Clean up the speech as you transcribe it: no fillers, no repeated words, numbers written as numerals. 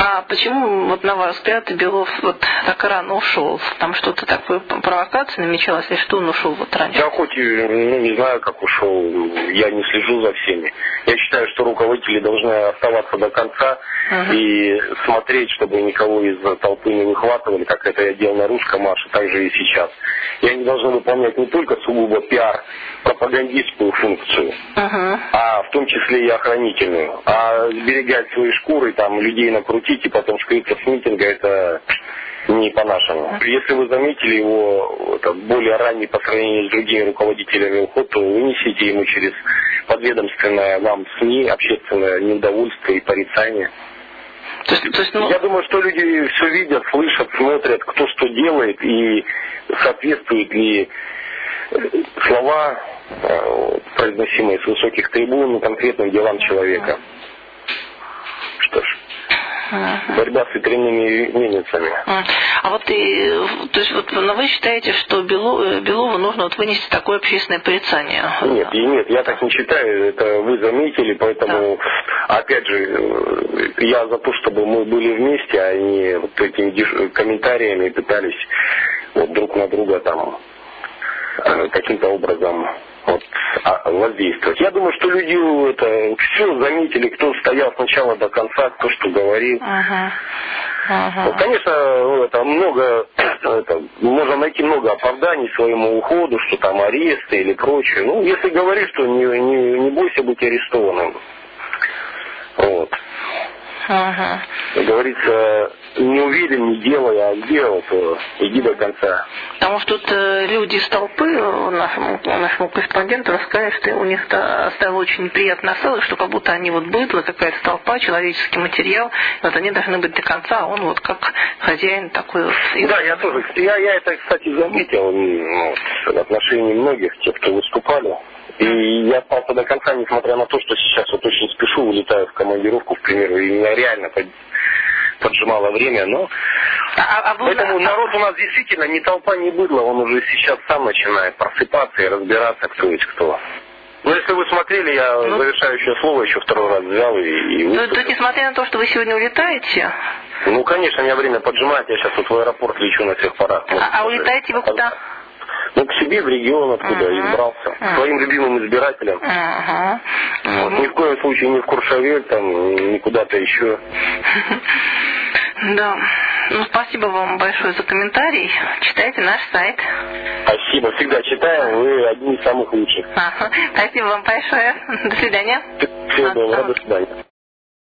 А почему, вот на ваш взгляд, Белов вот так рано ушел? Там что-то такое, провокация намечалась, или что он ушел вот раньше? Я хоть не знаю, как ушел, я не слежу за всеми. Я считаю, что руководители должны оставаться до конца и смотреть, чтобы никого из толпы не выхватывали, как это я делал на русском марше, так же и сейчас. И они должны выполнять не только сугубо пиар, пропагандистскую функцию, а в том числе и охранительную. А сберегать свои шкуры, там людей накрутить и потом скрыться с митинга, это не по-нашему. Если вы заметили его более ранний по сравнению с другими руководителями уход, то вынесите ему через подведомственное вам СМИ общественное неудовольствие и порицание. Я думаю, что люди все видят, слышат, смотрят, кто что делает и соответствуют ли слова, произносимые с высоких трибун, конкретным делам человека. Что ж, борьба с ветряными мельницами. А вот то есть вот, но вы считаете, что Белову нужно вот вынести такое общественное порицание? Нет, я так не считаю. Это вы заметили, поэтому, опять же, я за то, чтобы мы были вместе, а не вот этими комментариями пытались вот друг на друга там каким-то образом воздействовать. Я думаю, что люди это все заметили, кто стоял сначала до конца, кто что говорил. Ну, конечно, можно найти много оправданий своему уходу, что там аресты или прочее. Ну, если говоришь, что не бойся быть арестованным. Вот. Как говорится, не увидел, не делай, а сделал, то иди до конца. Потому что тут люди из толпы нашему корреспонденту рассказали, что у них оставил очень неприятный осадок, что как будто они вот быдло, какая-то толпа, человеческий материал, вот они должны быть до конца, а он вот как хозяин такой вот. Да, я тоже. Я это, кстати, заметил в отношении многих, тех, кто выступали. И я остался до конца, несмотря на то, что сейчас вот очень спешу, улетаю в командировку, к примеру, и меня реально поджимало время, но поэтому народ у нас действительно не толпа, не быдло, он уже сейчас сам начинает просыпаться и разбираться, кто есть кто. Ну, если вы смотрели, я завершающее слово еще второй раз взял и выступил. То несмотря на то, что вы сегодня улетаете? Ну, конечно, меня время поджимает, я сейчас вот в аэропорт лечу на всех парах. А улетаете вы куда? Ну, к себе в регион, откуда я избрался. К своим любимым избирателям. Вот, ни в коем случае не в Куршавель, там, ни куда-то еще. Да. Ну, спасибо вам большое за комментарий. Читайте наш сайт. Спасибо. Всегда читаем. Вы одни из самых лучших. Спасибо вам большое. До свидания. Всего доброго. До свидания.